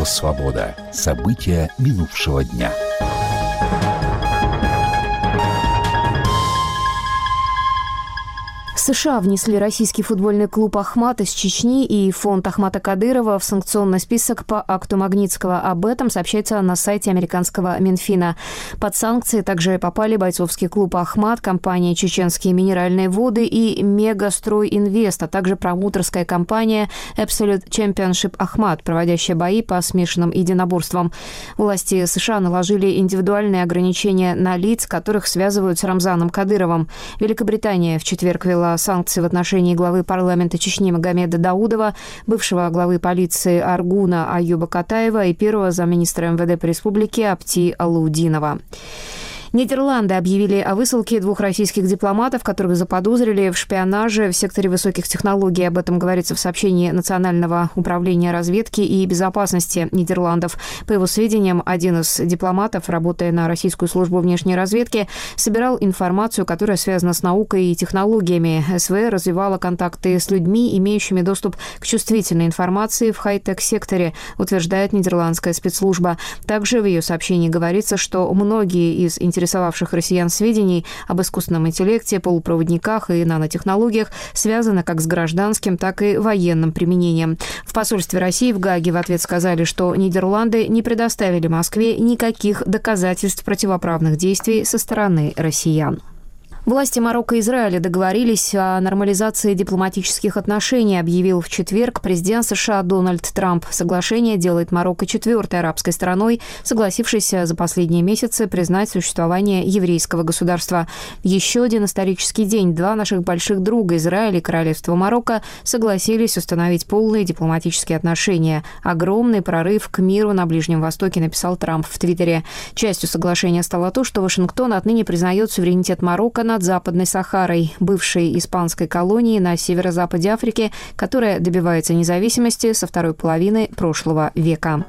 «Свобода». События минувшего дня. США внесли российский футбольный клуб «Ахмат» из Чечни и фонд Ахмата Кадырова в санкционный список по акту Магнитского. Об этом сообщается на сайте американского Минфина. Под санкции также попали бойцовский клуб «Ахмат», компания «Чеченские минеральные воды» и «Мегастрой Инвест», а также промоутерская компания «Absolute Championship Ахмат», проводящая бои по смешанным единоборствам. Власти США наложили индивидуальные ограничения на лиц, которых связывают с Рамзаном Кадыровым. Великобритания в четверг ввела санкции в отношении главы парламента Чечни Магомеда Даудова, бывшего главы полиции Аргуна Аюба Катаева и первого замминистра МВД по республике Апти Алаудинова. Нидерланды объявили о высылке 2 российских дипломатов, которых заподозрили в шпионаже в секторе высоких технологий. Об этом говорится в сообщении Национального управления разведки и безопасности Нидерландов. По его сведениям, один из дипломатов, работая на российскую службу внешней разведки, собирал информацию, которая связана с наукой и технологиями. СВР развивала контакты с людьми, имеющими доступ к чувствительной информации в хай-тек-секторе, утверждает нидерландская спецслужба. Также в ее сообщении говорится, что многие из интересовавших россиян сведений об искусственном интеллекте, полупроводниках и нанотехнологиях связаны как с гражданским, так и военным применением. В посольстве России в Гааге в ответ сказали, что Нидерланды не предоставили Москве никаких доказательств противоправных действий со стороны россиян. Власти Марокко и Израиля договорились о нормализации дипломатических отношений, объявил в четверг президент США Дональд Трамп. Соглашение делает Марокко 4-й арабской страной, согласившейся за последние месяцы признать существование еврейского государства. Еще один исторический день. 2 наших больших друга, Израиль и Королевство Марокко, согласились установить полные дипломатические отношения. Огромный прорыв к миру на Ближнем Востоке, написал Трамп в Твиттере. Частью соглашения стало то, что Вашингтон отныне признает суверенитет Марокко над Западной Сахарой, бывшей испанской колонии на северо-западе Африки, которая добивается независимости со второй половины прошлого века.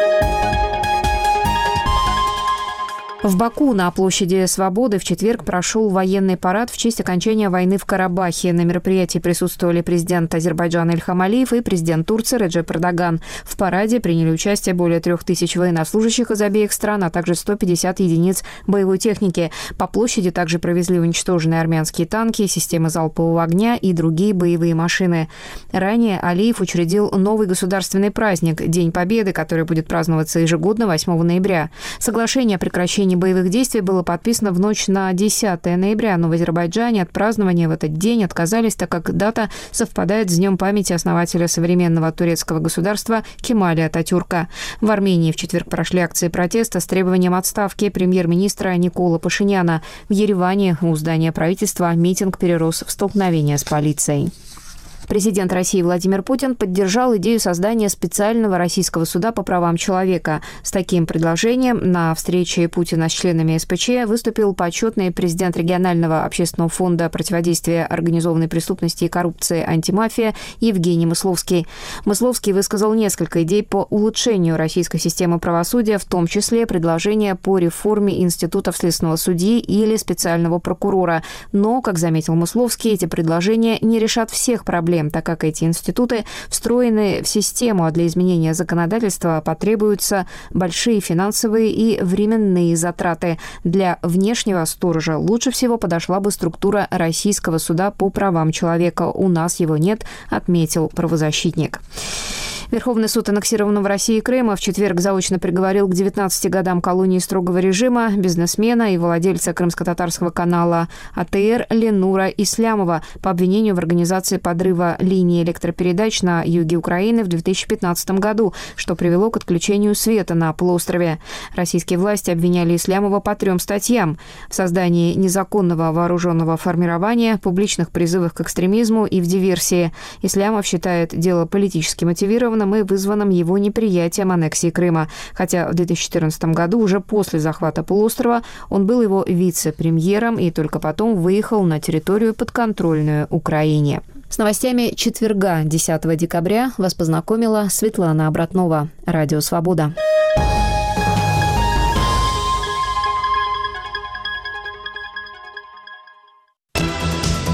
В Баку на площади Свободы в четверг прошел военный парад в честь окончания войны в Карабахе. На мероприятии присутствовали президент Азербайджана Ильхам Алиев и президент Турции Реджеп Эрдоган. В параде приняли участие более 3000 военнослужащих из обеих стран, а также 150 единиц боевой техники. По площади также провезли уничтоженные армянские танки, системы залпового огня и другие боевые машины. Ранее Алиев учредил новый государственный праздник – День Победы, который будет праздноваться ежегодно 8 ноября. Соглашение о прекращении боевых действий было подписано в ночь на 10 ноября, но в Азербайджане от празднования в этот день отказались, так как дата совпадает с днем памяти основателя современного турецкого государства Кемаля Ататюрка. В Армении в четверг прошли акции протеста с требованием отставки премьер-министра Никола Пашиняна. В Ереване у здания правительства митинг перерос в столкновение с полицией. Президент России Владимир Путин поддержал идею создания специального российского суда по правам человека. С таким предложением на встрече Путина с членами СПЧ выступил почетный президент регионального общественного фонда противодействия организованной преступности и коррупции «Антимафия» Евгений Мысловский. Мысловский высказал несколько идей по улучшению российской системы правосудия, в том числе предложение по реформе институтов следственного судьи или специального прокурора. Но, как заметил Мысловский, эти предложения не решат всех проблем, так как эти институты встроены в систему, а для изменения законодательства потребуются большие финансовые и временные затраты. Для внешнего сторожа лучше всего подошла бы структура Российского суда по правам человека. У нас его нет, отметил правозащитник. Верховный суд аннексированного России Крыма в четверг заочно приговорил к 19 годам колонии строгого режима бизнесмена и владельца крымско-татарского канала АТР Ленура Ислямова по обвинению в организации подрыва линии электропередач на юге Украины в 2015 году, что привело к отключению света на полуострове. Российские власти обвиняли Ислямова по 3 статьям: в создании незаконного вооруженного формирования, публичных призывах к экстремизму и в диверсии. Ислямов считает дело политически мотивированным и вызванным его неприятием аннексии Крыма. Хотя в 2014 году, уже после захвата полуострова, он был его вице-премьером и только потом выехал на территорию, подконтрольную Украине. С новостями четверга, 10 декабря, вас познакомила Светлана Обратнова. Радио «Свобода».